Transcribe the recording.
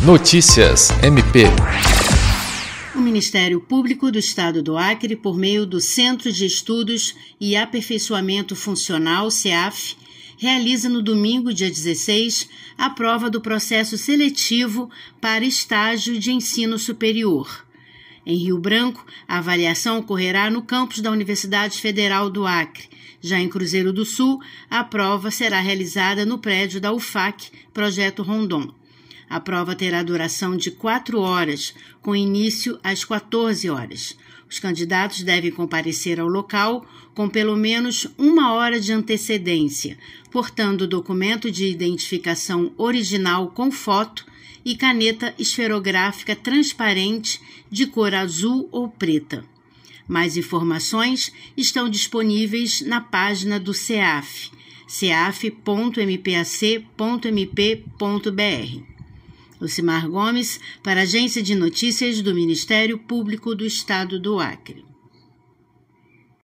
Notícias MP. O Ministério Público do Estado do Acre, por meio do Centro de Estudos e Aperfeiçoamento Funcional, CEAF, realiza no domingo, dia 16, a prova do processo seletivo para estágio de ensino superior. Em Rio Branco, a avaliação ocorrerá no campus da Universidade Federal do Acre. Já em Cruzeiro do Sul, a prova será realizada no prédio da UFAC, Projeto Rondon. A prova terá duração de 4 horas, com início às 14 horas. Os candidatos devem comparecer ao local com pelo menos 1 hora de antecedência, portando documento de identificação original com foto e caneta esferográfica transparente de cor azul ou preta. Mais informações estão disponíveis na página do CEAF, ceaf.mpac.mp.br. Lucimar Gomes, para a Agência de Notícias do Ministério Público do Estado do Acre.